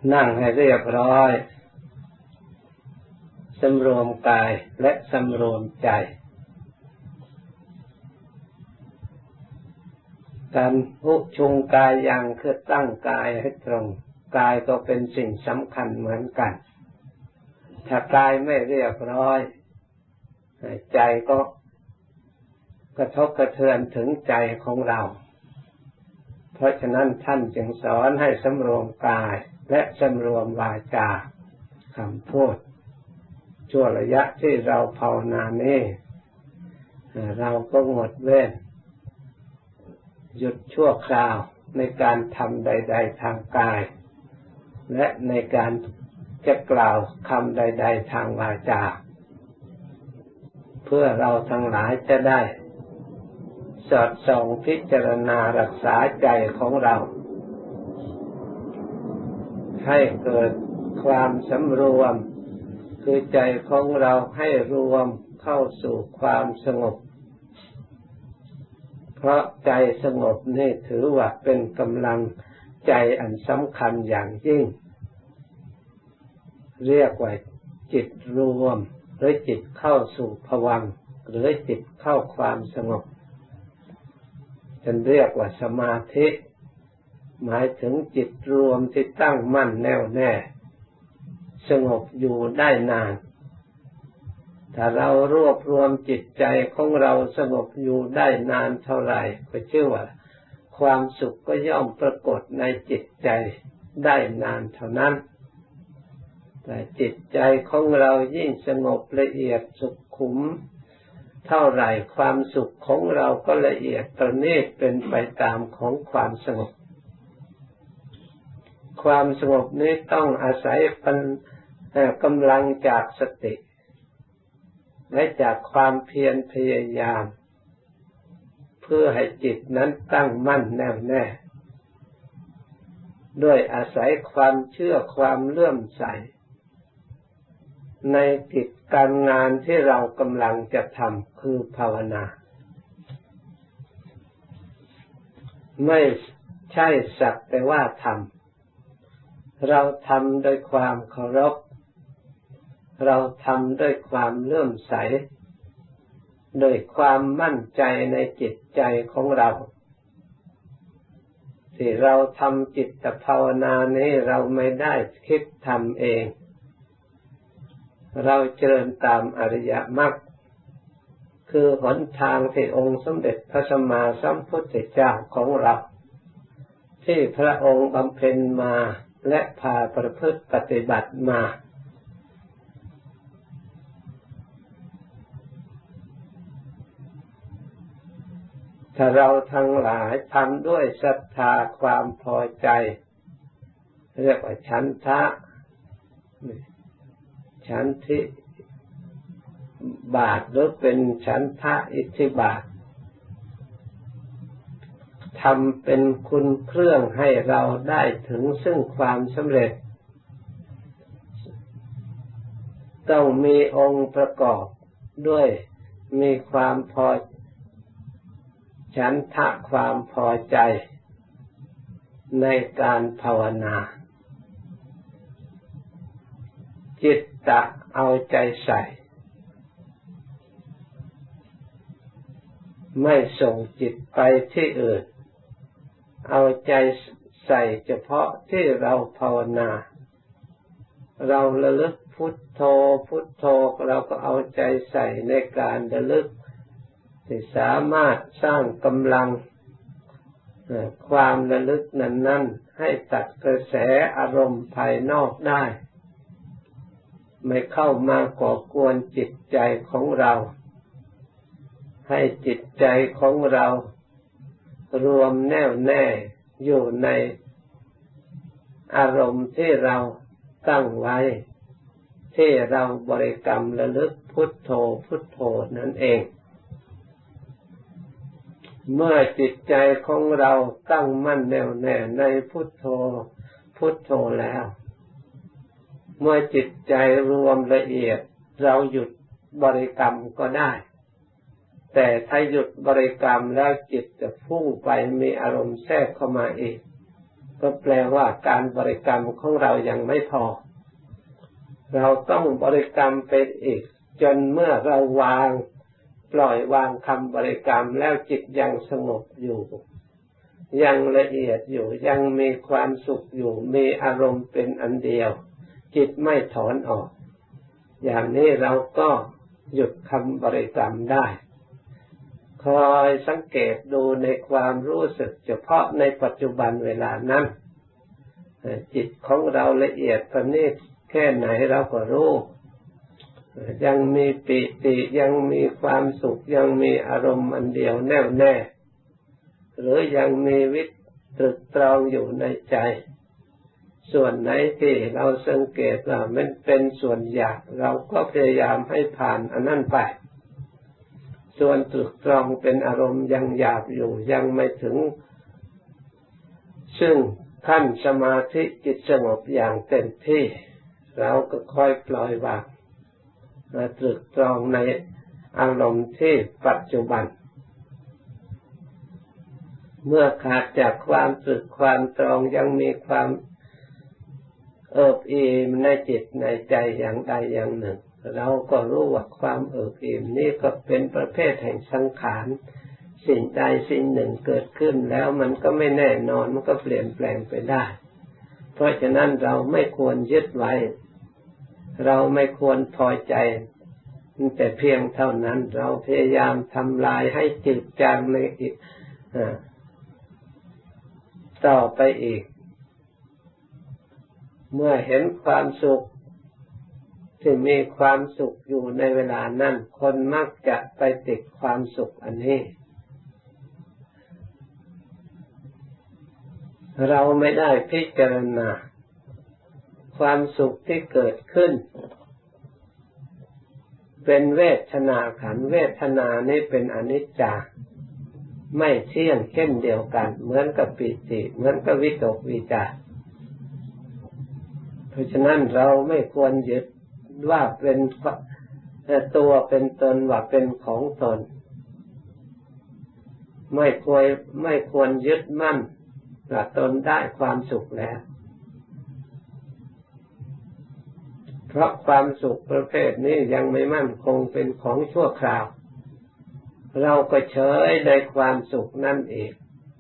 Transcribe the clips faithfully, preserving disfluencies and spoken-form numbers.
นั่งให้เรียบร้อยสำรวมกายและสำรวมใจการพุชุงกายอย่างคือตั้งกายให้ตรงกายก็เป็นสิ่งสำคัญเหมือนกันถ้ากายไม่เรียบร้อยใจก็กระทบกระเทือนถึงใจของเราเพราะฉะนั้นท่านจึงสอนให้สำรวมกายและสำรวมวาจาคำพูดชั่วระยะที่เราภาวนานี้เราก็งดเว้นหยุดชั่วคราวในการทำใดๆทางกายและในการจะกล่าวคำใดๆทางวาจาเพื่อเราทั้งหลายจะได้สอดส่องพิจารณารักษาใจของเราให้เกิดความสำรวมคือใจของเราให้รวมเข้าสู่ความสงบเพราะใจสงบนี่ถือว่าเป็นกำลังใจอันสำคัญอย่างยิ่งเรียกว่าจิตรวมหรือจิตเข้าสู่ภวังค์หรือจิตเข้าความสงบจนเรียกว่าสมาธิหมายถึงจิตรวมที่ตั้งมั่นแน่วแน่สงบอยู่ได้นานถ้าเรารวบรวมจิตใจของเราสงบอยู่ได้นานเท่าไหร่ก็ชื่อว่าความสุขก็ย่อมปรากฏในจิตใจได้นานเท่านั้นแต่จิตใจของเรายิ่งสงบละเอียดสุขุมเท่าไหร่ความสุขของเราก็ละเอียดประณีตเป็นไปตามของความสงบความสงบนี้ต้องอาศัยกำลังจากสติและจากความเพียรพยายามเพื่อให้จิตนั้นตั้งมั่นแน่วแน่ด้วยอาศัยความเชื่อความเลื่อมใสในกิจการงานที่เรากำลังจะทำคือภาวนาไม่ใช่สักแต่ว่าทำเราทำด้วยความเคารพเราทำด้วยความเลื่อมใสด้วยความมั่นใจในจิตใจของเราที่เราทำจิตภาวนานี้เราไม่ได้คิดทำเองเราเจริญตามอริยมรรคคือหนทางที่องค์สมเด็จพระสัมมาสัมพุทธเจ้าของเราที่พระองค์บำเพ็ญมาและพาประพฤติปฏิบัติมาถ้าเราทั้งหลายทำด้วยศรัทธาความพอใจเรียกว่าฉันทะฉันทิบาทหรือเป็นฉันทะอิทธิบาททำเป็นคุณเครื่องให้เราได้ถึงซึ่งความสำเร็จต้องมีองค์ประกอบด้วยมีความพอฉันทะความพอใจในการภาวนาจิตตะเอาใจใส่ไม่ส่งจิตไปที่อื่นเอาใจใส่เฉพาะที่เราภาวนาเราระลึกพุทโธพุทโธเราก็เอาใจใส่ในการระลึกที่สามารถสร้างกำลังความระลึกนั้นๆให้ตัดกระแสอารมณ์ภายนอกได้ไม่เข้ามาก่อกวนจิตใจของเราให้จิตใจของเรารวมแน่วแน่อยู่ในอารมณ์ที่เราตั้งไว้ที่เราบริกรรมระลึกพุทโธพุทโธนั่นเองเมื่อจิตใจของเราตั้งมั่นแน่วแน่ในพุทโธพุทโธแล้วเมื่อจิตใจรวมละเอียดเราหยุดบริกรรมก็ได้แต่ถ้าหยุดบริกรรมแล้วจิตจะพุ่งไปมีอารมณ์แทรกเข้ามาอีกก็แปลว่าการบริกรรมของเรายังไม่พอเราต้องบริกรรมไปอีกจนเมื่อเราวางปล่อยวางคำบริกรรมแล้วจิตยังสงบอยู่ยังละเอียดอยู่ยังมีความสุขอยู่มีอารมณ์เป็นอันเดียวจิตไม่ถอนออกอย่างนี้เราก็หยุดคำบริกรรมได้คอยสังเกตดูในความรู้สึกเฉพาะในปัจจุบันเวลานั้นจิตของเราละเอียดประณีตแค่ไหนเราก็รู้ยังมีปิติยังมีความสุขยังมีอารมณ์อันเดียวแน่วแน่หรือยังมีวิตรึกตรองอยู่ในใจส่วนไหนที่เราสังเกตว่ามันเป็นส่วนหยาบเราก็พยายามให้ผ่านอันนั้นไปส่วนตรึกตรองเป็นอารมณ์ยังหยาบอยู่ยังไม่ถึงซึ่งขั้นสมาธิจิตสงบอย่างเต็มที่เราก็ค่อยปล่อยวางมาตรึกตรองในอารมณ์ที่ปัจจุบันเมื่อขาดจากความตรึกความตรองยังมีความเอิบอิ่มในจิตในใจอย่างใดอย่างหนึ่งเราก็รู้ว่าความเอิบอิ่มนี้ก็เป็นประเภทแห่งสังขารสิ่งใดสิ่งหนึ่งเกิดขึ้นแล้วมันก็ไม่แน่นอนมันก็เปลี่ยนแปลงไปได้เพราะฉะนั้นเราไม่ควรยึดไว้เราไม่ควรพอใจแต่เพียงเท่านั้นเราพยายามทำลายให้จืดจางในอีกต่อไปอีกเมื่อเห็นความสุขที่มีความสุขอยู่ในเวลานั้นคนมักจะไปติดความสุขอันนี้เราไม่ได้พิจารณาความสุขที่เกิดขึ้นเป็นเวทนาขันธ์เวทนานี้เป็นอนิจจาไม่เที่ยงเช่นเดียวกันเหมือนกับปิติเหมือนกับวิตกวิจารเพราะฉะนั้นเราไม่ควรยึดว่าเป็นตัวเป็นตนว่าเป็นของตนไม่ควรไม่ควรยึดมั่นว่าตนได้ความสุขแล้วเพราะความสุขประเภทนี้ยังไม่มั่นคงเป็นของชั่วคราวเราก็เฉยในความสุขนั่นเอง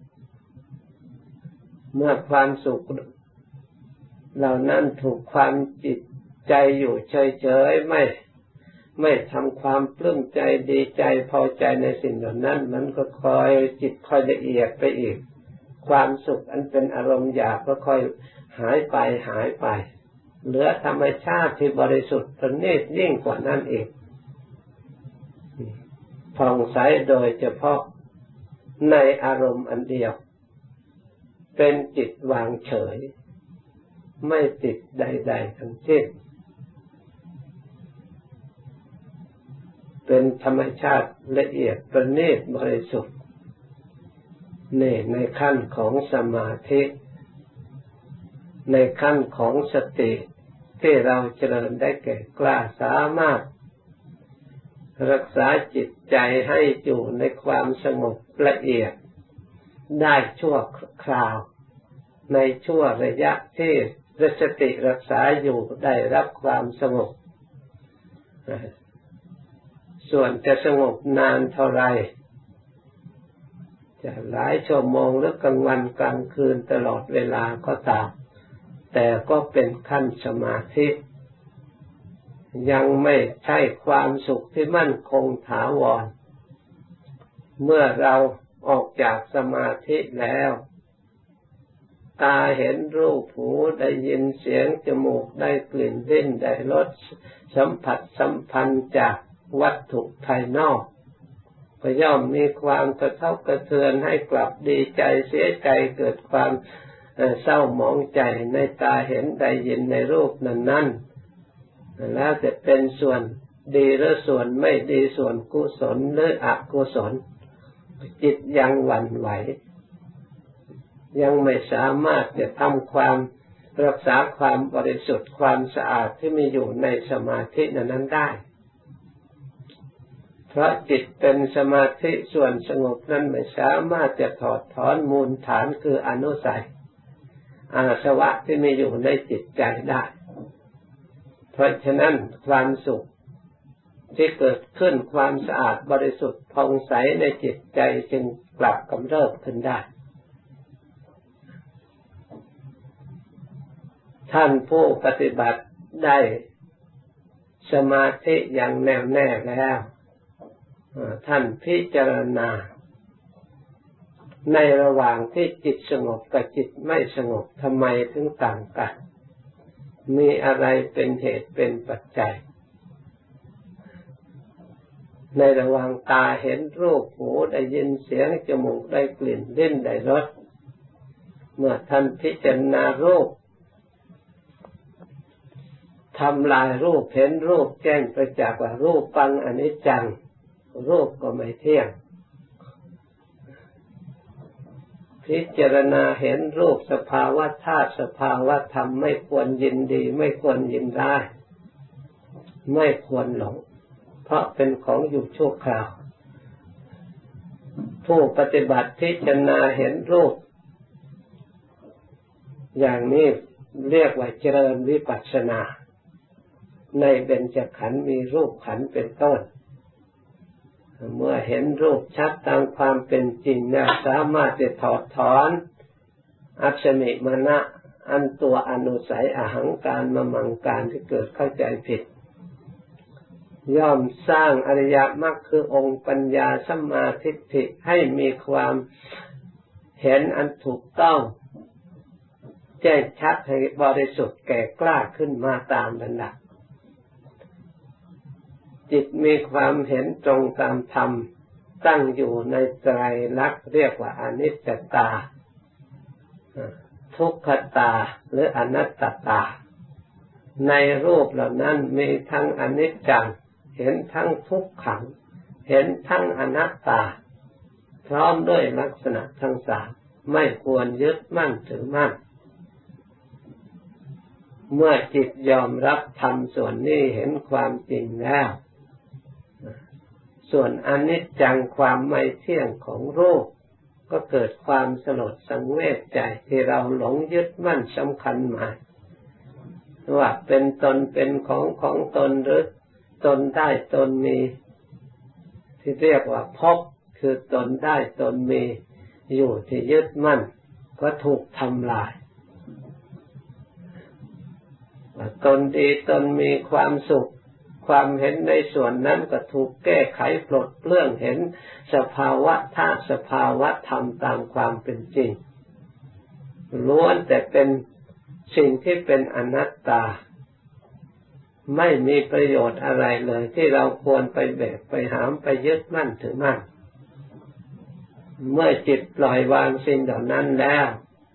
เมื่อความสุขเหล่านั้นถูกความจิตใจอยู่เฉยๆไม่ไม่ทำความปลื้มใจดีใจพอใจในสิ่งเหล่านั้นมันก็คอยจิตคอยละเอียดไปอีกความสุขอันเป็นอารมณ์หยาบก็ค่อยหายไปหายไปเหลือธรรมชาติที่บริสุทธิ์ประณีตยิ่งกว่านั้นอีกผ่องใสโดยเฉพาะในอารมณ์อันเดียวเป็นจิตวางเฉยไม่ติดใดๆทั้งสิ้นเป็นธรรมชาติละเอียดประณีตบริสุทธิ์นี่ในขั้นของสมาธิในขั้นของสติที่เราเจริญได้แก่กล้าสามารถรักษาจิตใจให้อยู่ในความสงบละเอียดได้ชั่วคราวในชั่วระยะที่สติรักษาอยู่ได้รับความสงบส่วนจะสงบนานเท่าไรจะหลายชั่วโมงหรือกลางวันกลางคืนตลอดเวลาก็ตามแต่ก็เป็นขั้นสมาธิยังไม่ใช่ความสุขที่มั่นคงถาวรเมื่อเราออกจากสมาธิแล้วตาเห็นรูปหูได้ยินเสียงจมูกได้กลิ่นลิ้นได้รสสัมผัสสัมพันธ์จากวัตถุภายนอกก็ย่อมมีความกระทบกระเทือนให้กลับดีใจเสียใจเกิดความเศร้าหมองใจในตาเห็นได้ยินในรูปนั้นๆแล้วจะเป็นส่วนดีหรือส่วนไม่ดีส่วนกุศลหรืออกุศลจิตยังหวั่นไหวยังไม่สามารถจะทำความรักษาความบริสุทธิ์ความสะอาดที่มีอยู่ในสมาธินั้นได้เพราะจิตเป็นสมาธิส่วนสงบนั้นไม่สามารถจะถอดถอนมูลฐานคืออนุสัยอาสวะที่มีอยู่ในจิตใจได้เพราะฉะนั้นความสุขที่เกิดขึ้นความสะอาดบริสุทธิ์ผ่องใสในจิตใจจึงกลับกำเริบขึ้นได้ท่านผู้ปฏิบัติได้สมาธิอย่างแน่วแน่แล้วท่านพิจารณาในระหว่างที่จิตสงบกับจิตไม่สงบทำไมถึงต่างกันมีอะไรเป็นเหตุเป็นปัจจัยในระหว่างตาเห็นรูปหูได้ยินเสียงจมูกได้กลิ่นลิ้นได้รสเมื่อท่านพิจารณารูปทำลายรูปเห็นรูปแจ้งประจักษ์ว่ารูปปังอนิจจังรูปก็ไม่เที่ยงพิจารณาเห็นรูปสภาวะธาตุสภาวะธรรมไม่ควรยินดีไม่ควรยินร้ายไม่ควรหลงเพราะเป็นของอยู่ชั่วคราวผู้ปฏิบัติพิจารณาเห็นรูปอย่างนี้เรียกว่าเจริญวิปัสสนาในเบญจขันธ์มีรูปขันธ์เป็นต้นเมื่อเห็นรูปชัดตามความเป็นจริงแล้วสามารถจะถอดถอนอัศมิมานะอันตัวอนุสัยอหังการมมังการที่เกิดเข้าใจผิดย่อมสร้างอริยมรรคคือองค์ปัญญาสัมมาทิฏฐิให้มีความเห็นอันถูกต้องแจ้งชัดให้บริสุทธิ์แก่กล้าขึ้นมาตามลำดับจิตมีความเห็นตรงตามธรรมตั้งอยู่ในไตรลักษณ์เรียกว่าอนิจจตาทุกขตาหรืออนัตตตาในรูปเหล่านั้นมีทั้งอนิจจังเห็นทั้งทุกขังเห็นทั้งอนัตตาพร้อมด้วยลักษณะทั้งสามไม่ควรยึดมั่นถือมั่นเมื่อจิตยอมรับธรรมส่วนนี้เห็นความจริงแล้วส่วนอนิจจังความไม่เที่ยงของรูปก็เกิดความสลดสังเวชใจที่เราหลงยึดมั่นสำคัญหมายว่าเป็นตนเป็นของของตนหรือตนได้ตนมีที่เรียกว่าภพคือตนได้ตนมีอยู่ที่ยึดมั่นก็ถูกทำลายตนดีตนมีความสุขความเห็นในส่วนนั้นก็ถูกแก้ไขปลดเปลื้องเห็นสภาวะธาตุสภาวะธรรมตามความเป็นจริงล้วนแต่เป็นสิ่งที่เป็นอนัตตาไม่มีประโยชน์อะไรเลยที่เราควรไปแบกไปหามไปยึดมั่นถือมั่นเมื่อจิตปล่อยวางสิ่งเหล่านั้นแล้ว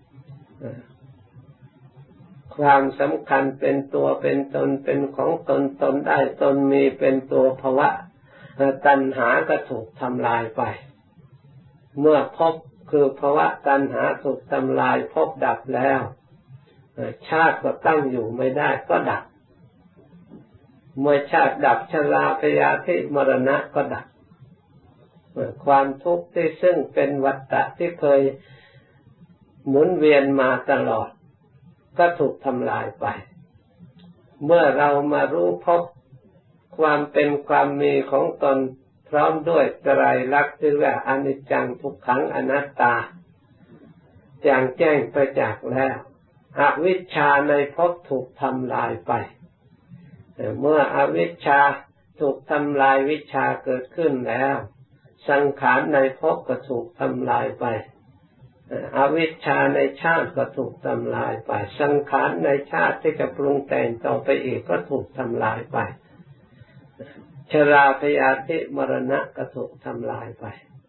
ความสำคัญเป็นตัวเป็นตนเป็นของตนตนได้ตนมีเป็นตัวภวะตัณหาก็ถูกทำลายไปเมื่อภพคือภวะตัณหาถูกทำลายภพดับแล้วชาติก็ตั้งอยู่ไม่ได้ก็ดับเมื่อชาติดับชราพยาธิมรณะก็ดับความทุกข์ที่ซึ่งเป็นวัฏฏะที่เคยหมุนเวียนมาตลอดก็ถูกทำลายไปเมื่อเรามารู้พบความเป็นความมีของตนพร้อมด้วยไตรลักษณ์ที่ว่าอนิจจังทุกขังอนัตตาแจ่มแจ้งประจักษ์แล้วอวิชชาในภพถูกทำลายไปเมื่ออวิชชาถูกทำลายวิชชาเกิดขึ้นแล้วสังขารในภพก็ถูกทำลายไปอวิชชาในชาติก็ถูกทำลายไปสังขารในชาติที่จะปรุงแต่งต่อไปอีกก็ถูกทำลายไปชราพยาธิมรณะก็ถูกทำลายไป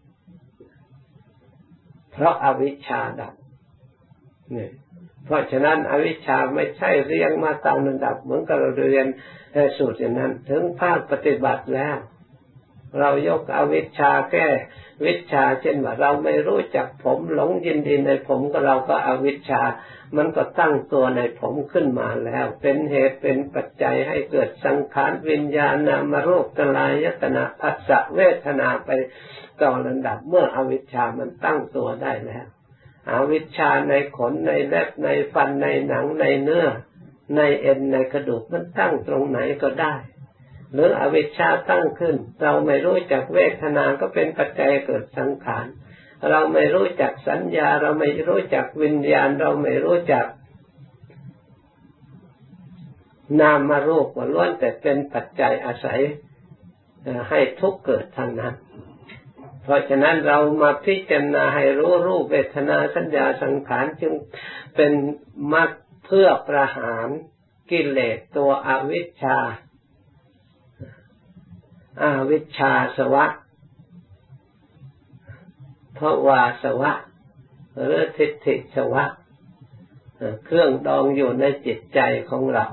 เพราะอวิชชาดับนี่เพราะฉะนั้นอวิชชาไม่ใช่เรียงมาตามลำดับเหมือนกับเราเรียนสูตรอย่างนั้นถึงภาคปฏิบัติแล้วเรายกอวิชชาแก้วิชชาเช่นว่าเราไม่รู้จักผมหลงยินดีในผมก็เราก็อวิชชามันก็ตั้งตัวในผมขึ้นมาแล้วเป็นเหตุเป็นปัจจัยให้เกิดสังขารวิญญาณนามรูปกลายตนะผัสสะเวทนาไปต่อลำดับเมื่ออวิชชามันตั้งตัวได้แล้วอวิชชาในขนในเล็บในฟันในหนังในเนื้อในเอ็นในกระดูกมันตั้งตรงไหนก็ได้หรืออวิชชาตั้งขึ้นเราไม่รู้จักเวทนาก็เป็นปัจจัยเกิดสังขารเราไม่รู้จักสัญญาเราไม่รู้จักวิญญาณเราไม่รู้จักนามรูปล้วนแต่เป็นปัจจัยอาศัยให้ทุกข์เกิดทางนั้นเพราะฉะนั้นเรามาพิจารณาให้รู้รูปเวทนาสัญญาสังขารจึงเป็นมรรคเพื่อประหารกิเลสตัวอวิชชาอวิชชาสวะภวาสวะหรือทิฏฐิสวะเครื่องดองอยู่ในจิตใจของเรา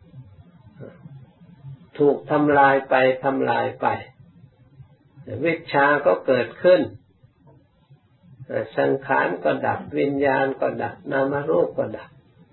ถูกทำลายไปทำลายไปวิชชาก็เกิดขึ้นสังขารก็ดับวิญญาณก็ดับนามรูปก็ดับ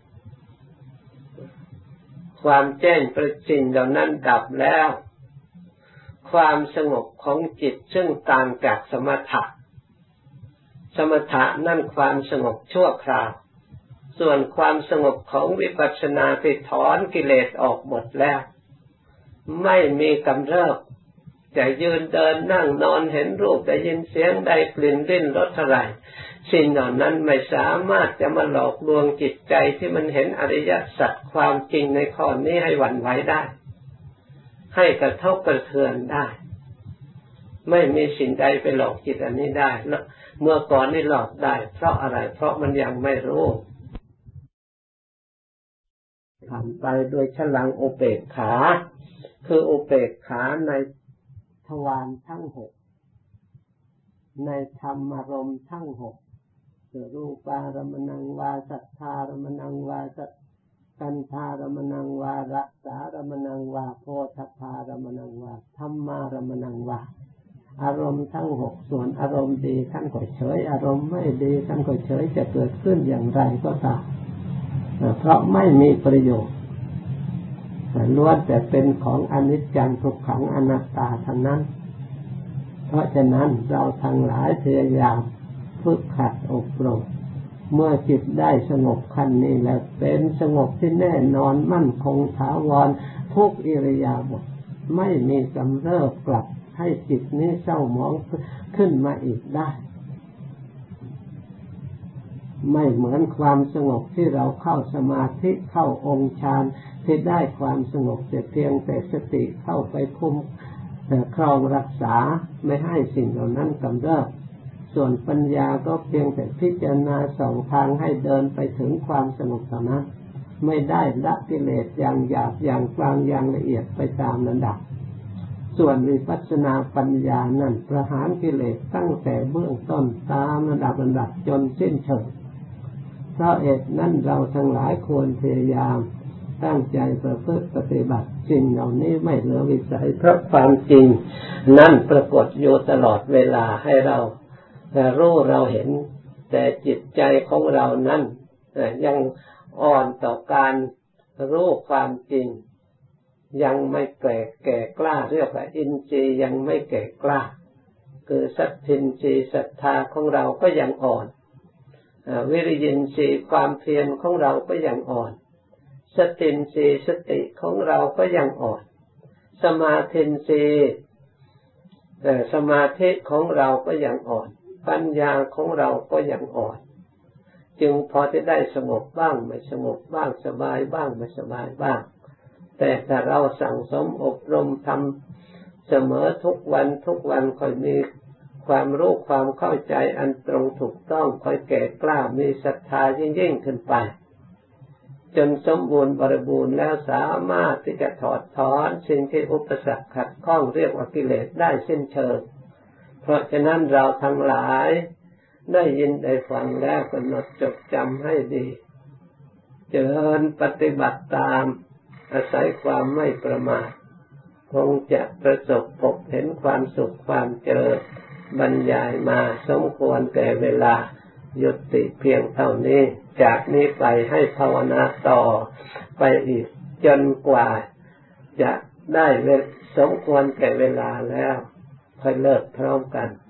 ความแจ้งประจักษ์เหล่านั้นดับแล้วความสงบของจิตซึ่งต่างจากสมถะสมถะนั่นความสงบชั่วคราวส่วนความสงบของวิปัสสนาที่ถอนกิเลสออกหมดแล้วไม่มีกำเริบจะยืนเดินนั่งนอนเห็นรูปได้ยินเสียงได้กลิ่นลิ้มรสอะไรสิ่งเหล่านั้นไม่สามารถจะมาหลอกลวงจิตใจที่มันเห็นอริยสัจความจริงในข้อนี้ให้หวั่นไหวได้ให้กระทบกระเทือนได้ไม่มีสิ่งใดไปหลอกจิตอันนี้ได้เมื่อก่อนนี่หลอกได้เพราะอะไรเพราะมันยังไม่รู้ผ่านไปโดยฉลังอุเบกขาคืออุเบกขาในทวารทั้งหกในธรรมารมณ์ทั้งหกคือรูปารมณังวาสัทธารมณังวาสัทกันธารมณังวารัสสารมณังวาโพธพารมณังวาธัมมารมณังวาอารมณ์ทั้งหกส่วนอารมณ์ดีท่านก็เฉยอารมณ์ไม่ดีท่านก็เฉยจะเกิดขึ้นอย่างไรก็ตามเพราะไม่มีประโยชน์ล้วนแต่เป็นของอนิจจังทุกขังอนัตตาทั้งนั้นเพราะฉะนั้นเราทั้งหลายพยายามฝึกหัดอบรมเมื่อจิตได้สงบขั้นนี้แล้วเป็นสงบที่แน่นอนมั่นคงถาวรทุกอิริยาบถไม่มีกำเริบกลับให้จิตนี้เศร้าหมองขึ้นมาอีกได้ไม่เหมือนความสงบที่เราเข้าสมาธิเข้าองค์ฌานที่ได้ความสงบแต่เพียงแต่สติเข้าไปคุมครองรักษาไม่ให้สิ่งเหล่านั้นกำเริบส่วนปัญญาก็เพียงแต่พิจารณาสองทางให้เดินไปถึงความสงบเท่านั้นไม่ได้ละกิเลสอย่างหยาบอย่างกลางอย่างละเอียดไปตามลำดับส่วนวิปัสสนาปัญญานั้นประหารกิเลสตั้งแต่เบื้องต้นตามลำดับลำดับจนสิ้นเชิงเพราะเหตุนั้นเราทั้งหลายควรพยายามตั้งใจประพฤติปฏิบัติสิ่งเหล่านี้ไม่เหลือวิสัยเพราะความจริงนั่นปรากฏอยู่ตลอดเวลาให้เรารู้เราเห็นแต่จิตใจของเรานั้นยังอ่อนต่อการรู้ความจริงยังไม่แก่แก่กล้าเรียกว่าอินทรีย์ยังไม่แก่กล้าคือสัตทินทรีย์ศรัทธาของเราก็ยังอ่อนวิริยินทรีย์ความเพียรของเราก็ยังอ่อนสตินทรีย์สติของเราก็ยังอ่อนสมาธินทรีย์สมาธิของเราก็ยังอ่อนปัญญาของเราก็ยังอ่อนจึงพอจะได้สงบบ้างไม่สงบบ้างสบายบ้างไม่สบายบ้างแต่ถ้าเราสั่งสมอบรมทำเสมอทุกวันทุกวันค่อยมีความรู้ความเข้าใจอันตรงถูกต้องค่อยแก่กล้ามีศรัทธายิ่งยิ่งขึ้นไปจนสมบูรณ์บริบูรณ์แล้วสามารถที่จะถอดถอนสิ่งที่อุปสรรคขัดข้องเรียกว่ากิเลสได้สิ้นเชิงเพราะฉะนั้นเราทั้งหลายได้ยินได้ฟังแล้วกำหนดจดจำให้ดีเจริญปฏิบัติตามอาศัยความไม่ประมาทคงจะประสบพบเห็นความสุขความเจริญบรรยายมาสมควรแก่เวลายุติเพียงเท่านี้จากนี้ไปให้ภาวนาต่อไปอีกจนกว่าจะได้สมควรแก่เวลาแล้วค่อยเลิกพร้อมกัน